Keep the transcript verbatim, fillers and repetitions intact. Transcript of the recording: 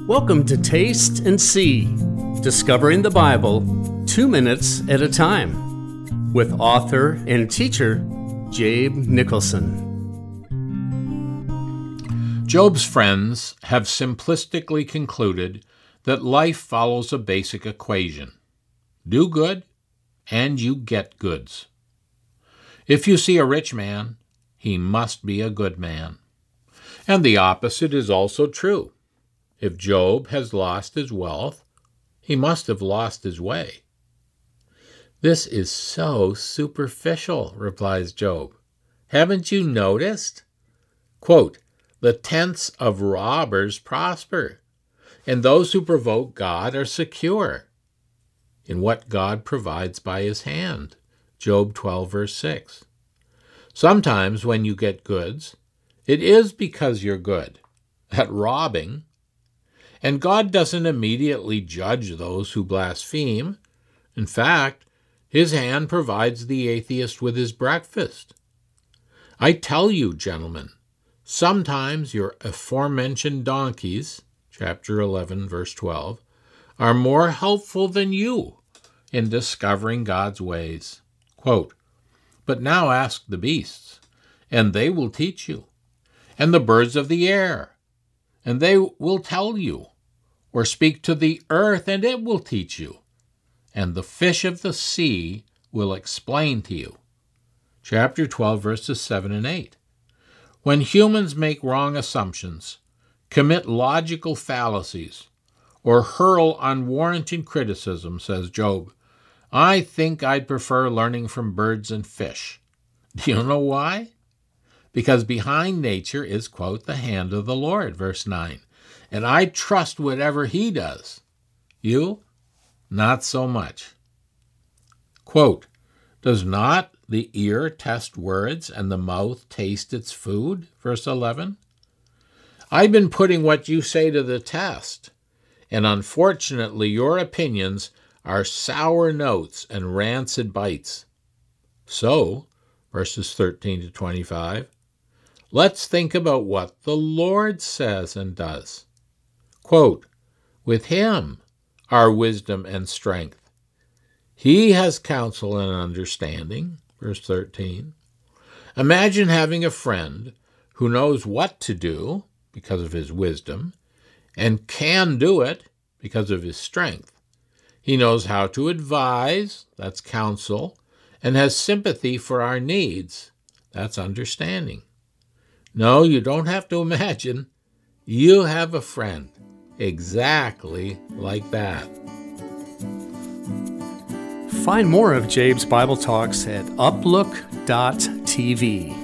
Welcome to Taste and See, discovering the Bible two minutes at a time, with author and teacher Jabe Nicholson. Job's friends have simplistically concluded that life follows a basic equation. Do good, and you get goods. If you see a rich man, he must be a good man. And the opposite is also true. If Job has lost his wealth, he must have lost his way. This is so superficial, replies Job. Haven't you noticed? Quote, the tents of robbers prosper, and those who provoke God are secure in what God provides by his hand. Job twelve, verse six. Sometimes when you get goods, it is because you're good at robbing, and God doesn't immediately judge those who blaspheme. In fact, his hand provides the atheist with his breakfast. I tell you, gentlemen, sometimes your aforementioned donkeys, chapter eleven, verse twelve, are more helpful than you in discovering God's ways. Quote, but now ask the beasts, and they will teach you, and the birds of the air, and they will tell you, or speak to the earth, and it will teach you, and the fish of the sea will explain to you. Chapter twelve, verses seven and eight. When humans make wrong assumptions, commit logical fallacies, or hurl unwarranted criticism, says Job, I think I'd prefer learning from birds and fish. Do you know why? Because behind nature is, quote, the hand of the Lord, verse nine. And I trust whatever he does. You? Not so much. Quote, does not the ear test words and the mouth taste its food? Verse eleven. I've been putting what you say to the test, and unfortunately your opinions are sour notes and rancid bites. So, verses thirteen to twenty-five, let's think about what the Lord says and does. Quote, with him are wisdom and strength. He has counsel and understanding. Verse thirteen. Imagine having a friend who knows what to do because of his wisdom and can do it because of his strength. He knows how to advise, that's counsel, and has sympathy for our needs, that's understanding. No, you don't have to imagine. You have a friend exactly like that. Find more of Jabe's Bible Talks at uplook dot t v.